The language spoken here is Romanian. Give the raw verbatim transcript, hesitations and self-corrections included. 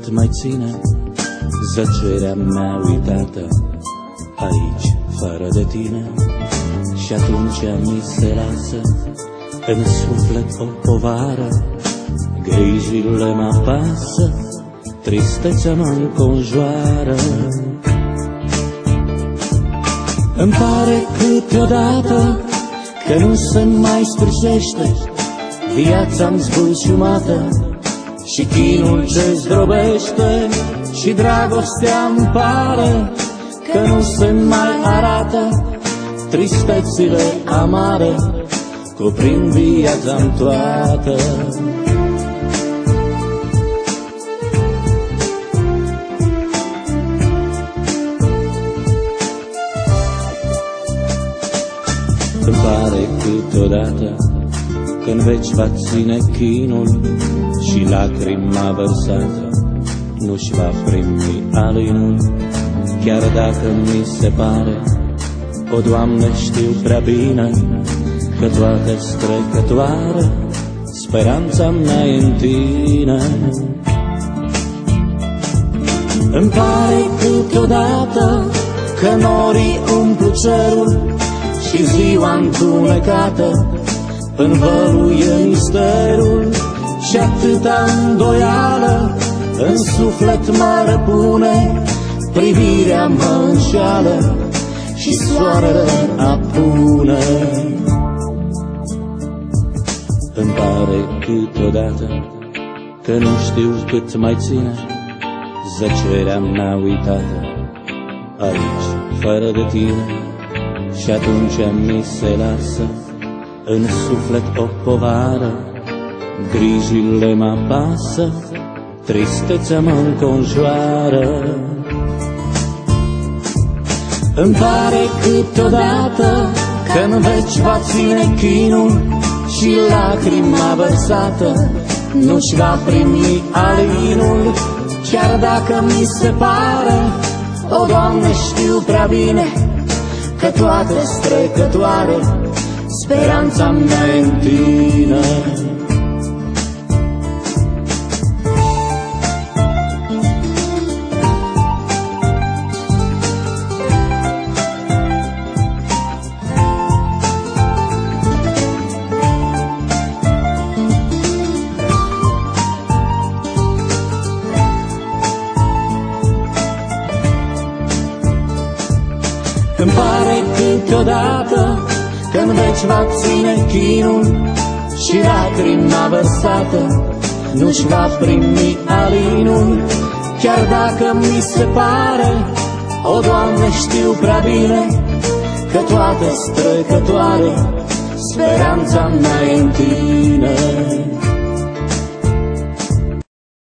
cât mai ține zăcerea mea uitată aici, fără de tine. Și atunci mi se lasă în suflet o povară, grijile mă apasă, tristețea mă înconjoară. Îmi pare câteodată că nu se mai sfârșește viața-mi zbulciumată și chinul ce zdrobește, și dragostea-mi pare că nu se mai arată, tristețile amare cuprind viața-mi toată. Îmi pare câteodată că în veci va ține chinul și lacrima vărsată nu-și va primi alinul. Chiar dacă mi se pare, o, Doamne, știu prea bine că toate-s trecătoare, speranța mea e în Tine. Îmi pare câteodată că norii umplu cerul și ziua întunecată învăluie misterul, și atâta îndoială în suflet mă răpune, privirea mă înșeală și soarele apune. Îmi pare câteodată că nu știu cât mai ține zăcerea mea uitată aici, fără de tine. Și atunci mi se lasă în suflet o povară, grijile mă apasă, tristețea mă înconjoară. Îmi pare câteodată că în veci va ține chinul și lacrima vărsată nu-și va primi alinul. Chiar dacă mi se pare, o, Doamne, știu prea bine că toate-s trecătoare, speranța mea e în Tine. Îmi pare câteodată că în veci va ține chinul și lacrima vărsată nu-și va primi alinul. Chiar dacă mi se pare, o, Doamne, știu prea bine că toate-s trecătoare, speranța mea e în Tine.